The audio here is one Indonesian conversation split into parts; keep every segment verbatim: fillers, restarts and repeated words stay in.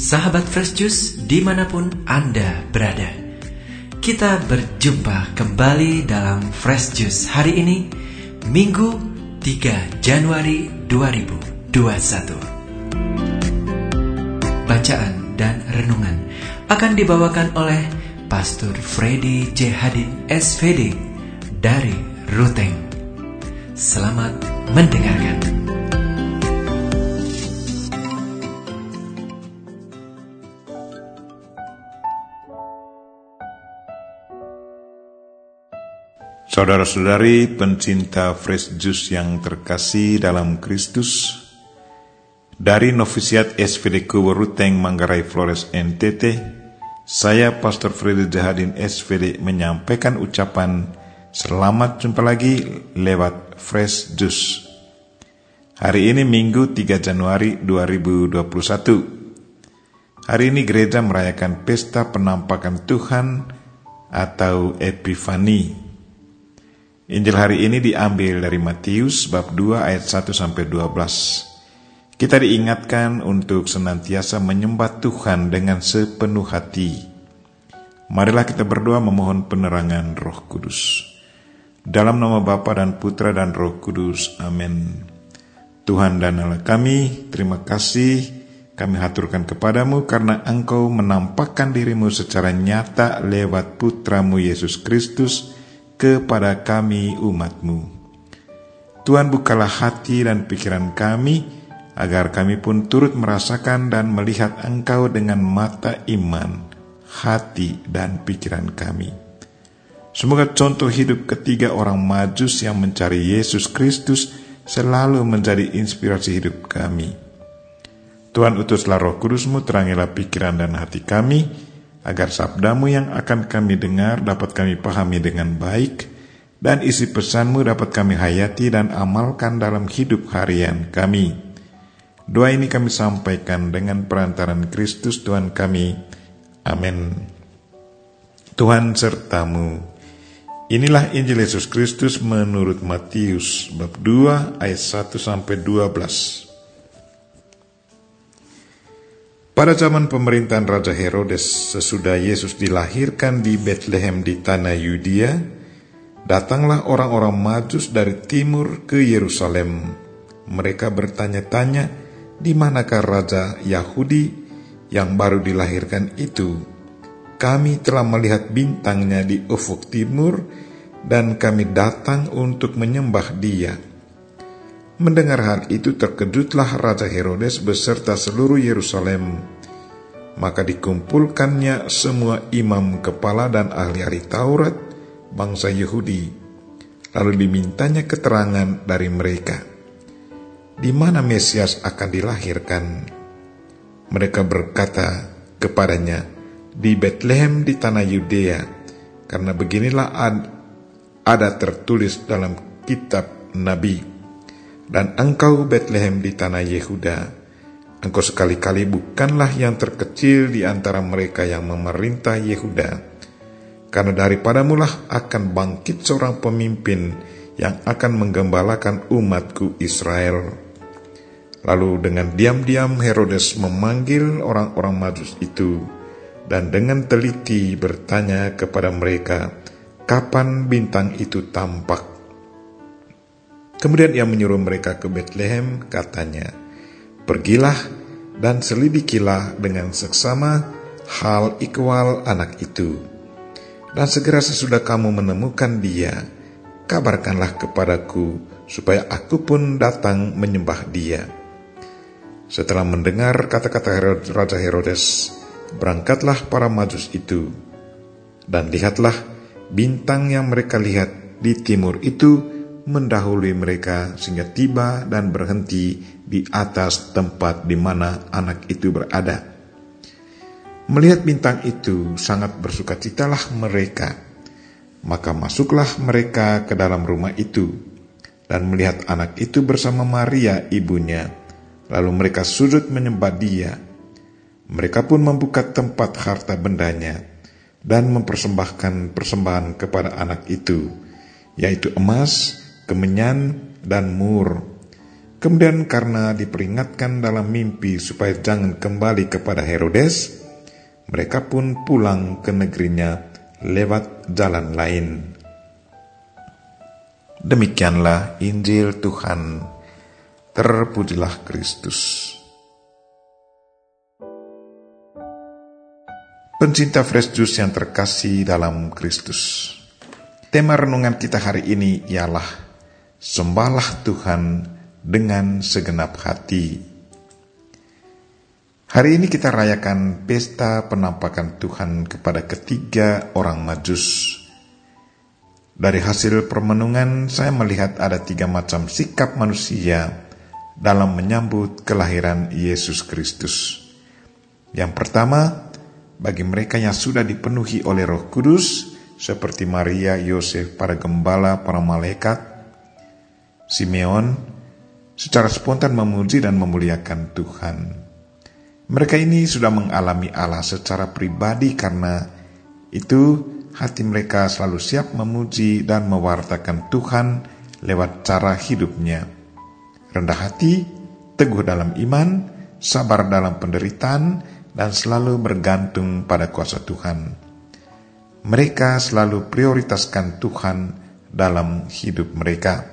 Sahabat Fresh Juice dimanapun Anda berada, kita berjumpa kembali dalam Fresh Juice hari ini, Minggu tiga Januari dua ribu dua puluh satu. Bacaan dan renungan akan dibawakan oleh Pastor Freddy J. Hadin S V D dari Ruteng. Selamat mendengarkan. Saudara-saudari pencinta Fresh Juice yang terkasih dalam Kristus, dari Novisiat S V D Kubu Ruteng Manggarai Flores N T T, saya Pastor Freddy Jahadin S V D menyampaikan ucapan selamat jumpa lagi lewat Fresh Juice. Hari ini Minggu tiga Januari dua ribu dua puluh satu. Hari ini gereja merayakan pesta penampakan Tuhan atau Epifani. Injil hari ini diambil dari Matius bab dua ayat satu sampai dua belas. Kita diingatkan untuk senantiasa menyembah Tuhan dengan sepenuh hati. Marilah kita berdoa memohon penerangan Roh Kudus. Dalam nama Bapa dan Putra dan Roh Kudus. Amin. Tuhan dan Allah kami, terima kasih kami haturkan kepadamu karena Engkau menampakkan dirimu secara nyata lewat Putramu Yesus Kristus kepada kami umat-Mu. Tuhan, bukalah hati dan pikiran kami, agar kami pun turut merasakan dan melihat Engkau dengan mata iman, hati dan pikiran kami. Semoga contoh hidup ketiga orang Majus yang mencari Yesus Kristus selalu menjadi inspirasi hidup kami. Tuhan, utuslah Roh Kudus-Mu, terangilah pikiran dan hati kami, agar sabdamu yang akan kami dengar dapat kami pahami dengan baik, dan isi pesanmu dapat kami hayati dan amalkan dalam hidup harian kami. Doa ini kami sampaikan dengan perantaran Kristus Tuhan kami. Amin. Tuhan sertamu. Inilah Injil Yesus Kristus menurut Matius bab dua ayat satu sampai dua belas. Pada zaman pemerintahan Raja Herodes, sesudah Yesus dilahirkan di Betlehem di tanah Yudea, datanglah orang-orang Majus dari timur ke Yerusalem. Mereka bertanya-tanya, di manakah Raja Yahudi yang baru dilahirkan itu? Kami telah melihat bintangnya di ufuk timur, dan kami datang untuk menyembah Dia. Mendengar hal itu terkejutlah Raja Herodes beserta seluruh Yerusalem. Maka dikumpulkannya semua imam kepala dan ahli-ahli Taurat bangsa Yahudi. Lalu dimintanya keterangan dari mereka, di mana Mesias akan dilahirkan. Mereka berkata kepadanya, di Betlehem di tanah Yudea, karena beginilah ada tertulis dalam kitab Nabi. Dan engkau Betlehem di tanah Yehuda, engkau sekali-kali bukanlah yang terkecil di antara mereka yang memerintah Yehuda, karena daripadamulah akan bangkit seorang pemimpin yang akan menggembalakan umatku Israel. Lalu dengan diam-diam Herodes memanggil orang-orang Majus itu, dan dengan teliti bertanya kepada mereka, kapan bintang itu tampak. Kemudian ia menyuruh mereka ke Betlehem, katanya, pergilah dan selidikilah dengan seksama hal ikhwal anak itu. Dan segera sesudah kamu menemukan dia, kabarkanlah kepadaku, supaya aku pun datang menyembah dia. Setelah mendengar kata-kata Raja Herodes, berangkatlah para Majus itu. Dan lihatlah, bintang yang mereka lihat di timur itu mendahului mereka sehingga tiba dan berhenti di atas tempat di mana anak itu berada. Melihat bintang itu sangat bersukacitalah mereka. Maka masuklah mereka ke dalam rumah itu dan melihat anak itu bersama Maria ibunya. Lalu mereka sujud menyembah Dia. Mereka pun membuka tempat harta bendanya dan mempersembahkan persembahan kepada anak itu, yaitu emas, kemenyan, dan mur. Kemudian karena diperingatkan dalam mimpi supaya jangan kembali kepada Herodes, mereka pun pulang ke negerinya lewat jalan lain. Demikianlah Injil Tuhan. Terpujilah Kristus. Pencinta Fresh Juice yang terkasih dalam Kristus, tema renungan kita hari ini ialah sembahlah Tuhan dengan segenap hati. Hari ini kita rayakan pesta penampakan Tuhan kepada ketiga orang Majus. Dari hasil permenungan saya melihat ada tiga macam sikap manusia dalam menyambut kelahiran Yesus Kristus. Yang pertama, bagi mereka yang sudah dipenuhi oleh Roh Kudus, seperti Maria, Yosef, para gembala, para malaikat, Simeon, secara spontan memuji dan memuliakan Tuhan. Mereka ini sudah mengalami Allah secara pribadi, karena itu hati mereka selalu siap memuji dan mewartakan Tuhan lewat cara hidupnya. Rendah hati, teguh dalam iman, sabar dalam penderitaan, dan selalu bergantung pada kuasa Tuhan. Mereka selalu prioritaskan Tuhan dalam hidup mereka.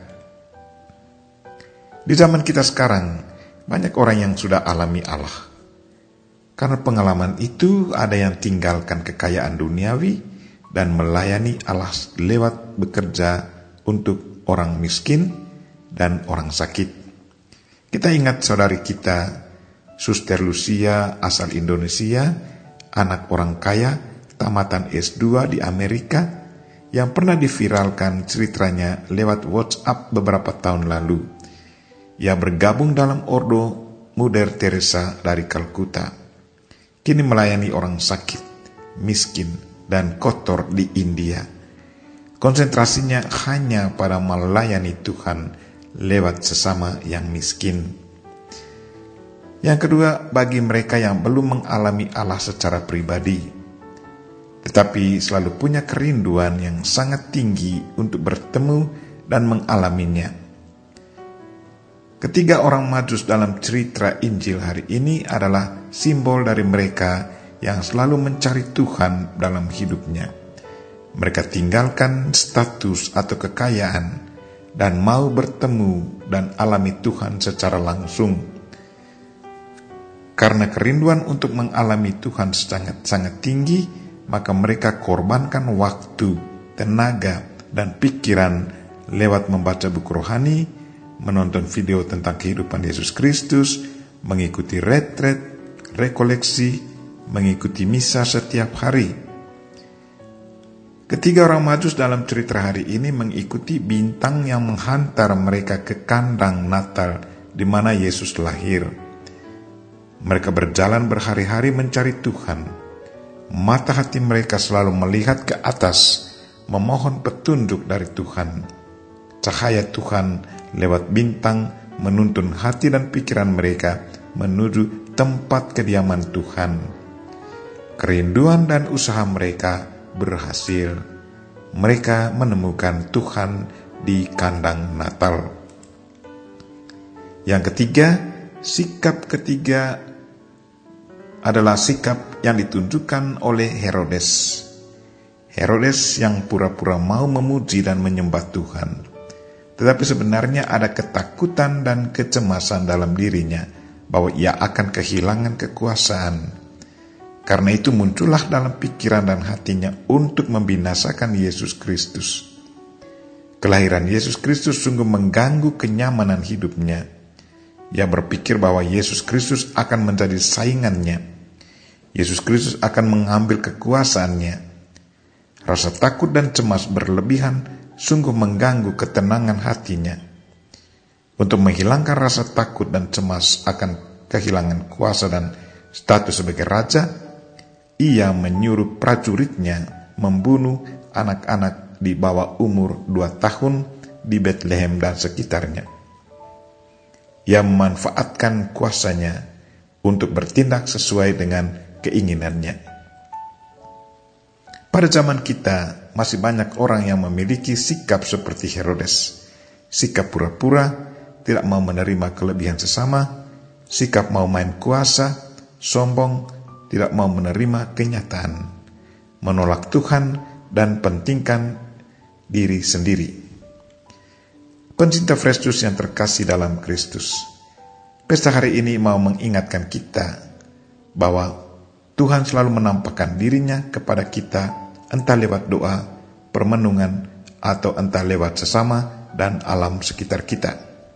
Di zaman kita sekarang, banyak orang yang sudah alami Allah. Karena pengalaman itu, ada yang tinggalkan kekayaan duniawi dan melayani Allah lewat bekerja untuk orang miskin dan orang sakit. Kita ingat saudari kita, Suster Lucia asal Indonesia, anak orang kaya, tamatan S dua di Amerika, yang pernah diviralkan ceritanya lewat WhatsApp beberapa tahun lalu. Ia bergabung dalam Ordo Mother Teresa dari Kalkuta. Kini melayani orang sakit, miskin, dan kotor di India. Konsentrasinya hanya pada melayani Tuhan lewat sesama yang miskin. Yang kedua, bagi mereka yang belum mengalami Allah secara pribadi, tetapi selalu punya kerinduan yang sangat tinggi untuk bertemu dan mengalaminya. Ketiga orang Majus dalam cerita Injil hari ini adalah simbol dari mereka yang selalu mencari Tuhan dalam hidupnya. Mereka tinggalkan status atau kekayaan dan mau bertemu dan alami Tuhan secara langsung. Karena kerinduan untuk mengalami Tuhan sangat-sangat tinggi, maka mereka korbankan waktu, tenaga, dan pikiran lewat membaca buku rohani, menonton video tentang kehidupan Yesus Kristus, mengikuti retret, rekoleksi, mengikuti misa setiap hari. Ketiga orang Majus dalam cerita hari ini mengikuti bintang yang menghantar mereka ke kandang Natal di mana Yesus lahir. Mereka berjalan berhari-hari mencari Tuhan. Mata hati mereka selalu melihat ke atas, memohon petunjuk dari Tuhan. Cahaya Tuhan lewat bintang menuntun hati dan pikiran mereka menuju tempat kediaman Tuhan. Kerinduan dan usaha mereka berhasil. Mereka menemukan Tuhan di kandang Natal. Yang ketiga, sikap ketiga adalah sikap yang ditunjukkan oleh Herodes. Herodes yang pura-pura mau memuji dan menyembah Tuhan. Tetapi sebenarnya ada ketakutan dan kecemasan dalam dirinya bahwa ia akan kehilangan kekuasaan. Karena itu muncullah dalam pikiran dan hatinya untuk membinasakan Yesus Kristus. Kelahiran Yesus Kristus sungguh mengganggu kenyamanan hidupnya. Ia berpikir bahwa Yesus Kristus akan menjadi saingannya. Yesus Kristus akan mengambil kekuasaannya. Rasa takut dan cemas berlebihan sungguh mengganggu ketenangan hatinya. Untuk menghilangkan rasa takut dan cemas akan kehilangan kuasa dan status sebagai raja, ia menyuruh prajuritnya membunuh anak-anak di bawah umur dua tahun di Bethlehem dan sekitarnya. Ia memanfaatkan kuasanya untuk bertindak sesuai dengan keinginannya. Pada zaman kita, masih banyak orang yang memiliki sikap seperti Herodes. Sikap pura-pura, tidak mau menerima kelebihan sesama, sikap mau main kuasa, sombong, tidak mau menerima kenyataan, menolak Tuhan, dan pentingkan diri sendiri. Pencinta Fresh Juice yang terkasih dalam Kristus, pesta hari ini mau mengingatkan kita bahwa Tuhan selalu menampakkan dirinya kepada kita, entah lewat doa, permenungan, atau entah lewat sesama dan alam sekitar kita.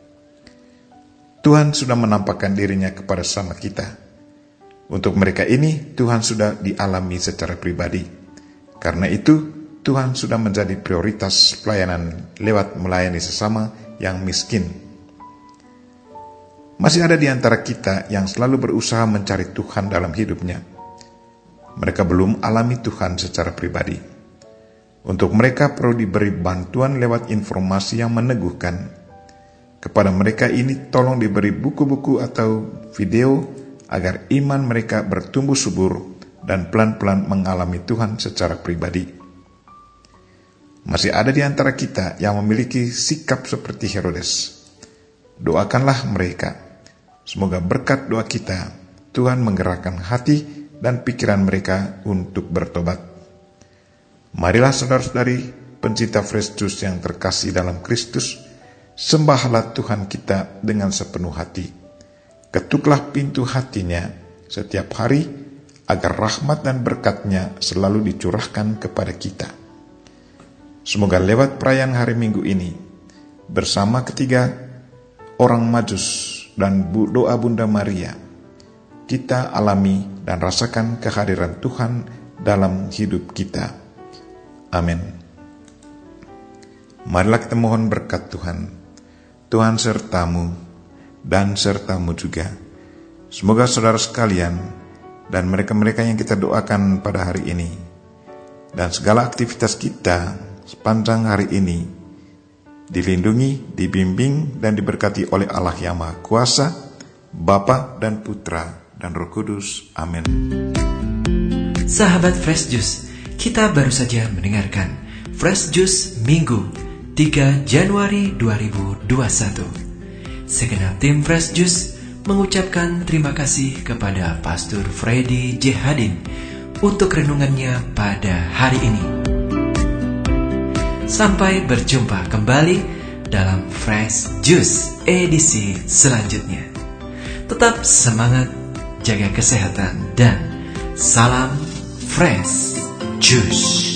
Tuhan sudah menampakkan dirinya kepada sesama kita. Untuk mereka ini, Tuhan sudah dialami secara pribadi. Karena itu, Tuhan sudah menjadi prioritas pelayanan lewat melayani sesama yang miskin. Masih ada di antara kita yang selalu berusaha mencari Tuhan dalam hidupnya. Mereka belum alami Tuhan secara pribadi. Untuk mereka perlu diberi bantuan lewat informasi yang meneguhkan. Kepada mereka ini tolong diberi buku-buku atau video agar iman mereka bertumbuh subur dan pelan-pelan mengalami Tuhan secara pribadi. Masih ada di antara kita yang memiliki sikap seperti Herodes. Doakanlah mereka. Semoga berkat doa kita, Tuhan menggerakkan hati dan pikiran mereka untuk bertobat. Marilah saudara-saudari pencinta Fresh Juice yang terkasih dalam Kristus, sembahlah Tuhan kita dengan sepenuh hati. Ketuklah pintu hatinya setiap hari agar rahmat dan berkat-Nya selalu dicurahkan kepada kita. Semoga lewat perayaan hari Minggu ini, bersama ketiga orang Majus dan doa Bunda Maria, kita alami dan rasakan kehadiran Tuhan dalam hidup kita. Amin. Marilah kita mohon berkat Tuhan. Tuhan sertamu dan sertamu juga. Semoga saudara sekalian dan mereka-mereka yang kita doakan pada hari ini, dan segala aktivitas kita sepanjang hari ini dilindungi, dibimbing, dan diberkati oleh Allah yang Maha Kuasa, Bapa dan Putra dan Roh Kudus. Amin. Sahabat Fresh Juice, kita baru saja mendengarkan Fresh Juice Minggu tiga Januari dua ribu dua puluh satu. Segenap tim Fresh Juice mengucapkan terima kasih kepada Pastor Freddy J. Hadin untuk renungannya pada hari ini. Sampai berjumpa kembali dalam Fresh Juice edisi selanjutnya. Tetap semangat, jaga kesehatan, dan salam Fresh Juice.